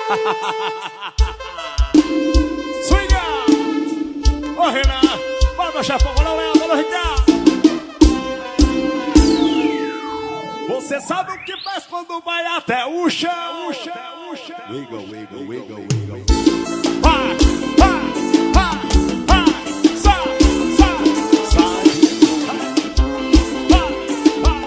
Swinga! Ô Renan, bora meu chefão, bora Léo, bora Ricardo. Você sabe o que faz quando vai até o chão? Wiggle, wiggle, wiggle, wiggle. Vai, vai, vai, vai. Sai, sai, sai. Vai, vai.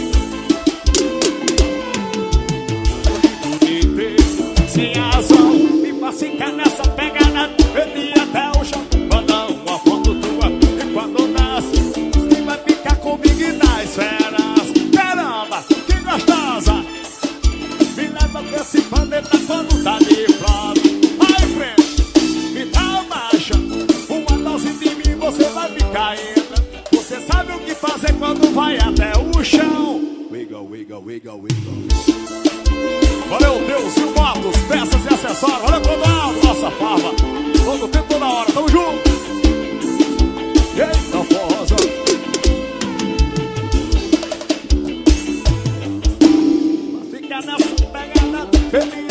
Bonito, sem razão. Me faz ficar nessa pegada. Ele até o chão. Manda uma foto tua. E quando nasce, você vai ficar comigo e nas esferas. Caramba, que gostosa. Me leva pra esse planeta quando tá de prova. Vai, frente, me dá uma marcha. Uma dose de mim você vai ficar entra. Você sabe o que fazer quando vai até o chão. Wiggle, wiggle, wiggle, wiggle. Valeu, Deus e motos, peças e acessórios. Olha pro lado, nossa farva. Todo tempo, toda hora, tamo junto. Eita, forrosa. Fica nessa pegada,